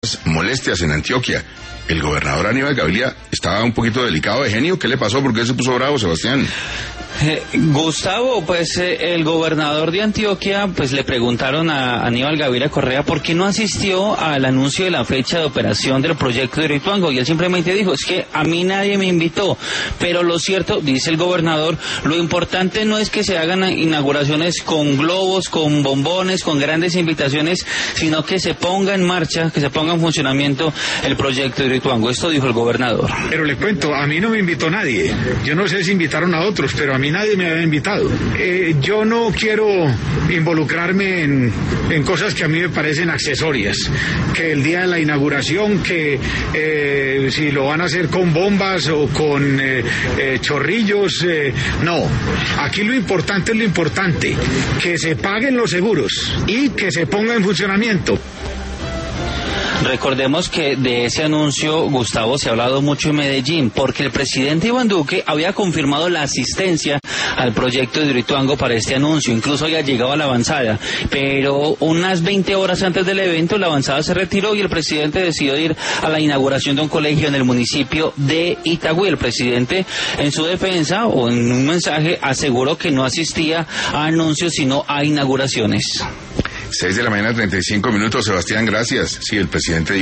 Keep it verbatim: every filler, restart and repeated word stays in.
molestias en Antioquia. El gobernador Aníbal Gaviria estaba un poquito delicado de genio. ¿Qué le pasó? ¿Por qué se puso bravo, Sebastián? Eh, Gustavo, pues eh, el gobernador de Antioquia, pues le preguntaron a Aníbal Gaviria Correa por qué no asistió al anuncio de la fecha de operación del proyecto de Hidroituango, y él simplemente dijo, es que a mí nadie me invitó, pero lo cierto, dice el gobernador, lo importante no es que se hagan inauguraciones con globos, con bombones, con grandes invitaciones, sino que se ponga en marcha, que se ponga en funcionamiento el proyecto de Hidroituango. Esto dijo el gobernador. Pero le cuento, a mí no me invitó nadie. Yo no sé si invitaron a otros, pero a mí nadie me había invitado. Eh, yo no quiero involucrarme en, en cosas que a mí me parecen accesorias. Que el día de la inauguración, que eh, si lo van a hacer con bombas o con eh, eh, chorrillos, eh, no. Aquí lo importante es lo importante, que se paguen los seguros y que se ponga en funcionamiento. Recordemos que de ese anuncio, Gustavo, se ha hablado mucho en Medellín, porque el presidente Iván Duque había confirmado la asistencia al proyecto de Hidroituango para este anuncio, incluso había llegado a la avanzada, pero unas veinte horas antes del evento la avanzada se retiró y el presidente decidió ir a la inauguración de un colegio en el municipio de Itagüí. El presidente, en su defensa o en un mensaje, aseguró que no asistía a anuncios sino a inauguraciones. Seis de la mañana, treinta y cinco minutos. Sebastián, gracias. Sí, el presidente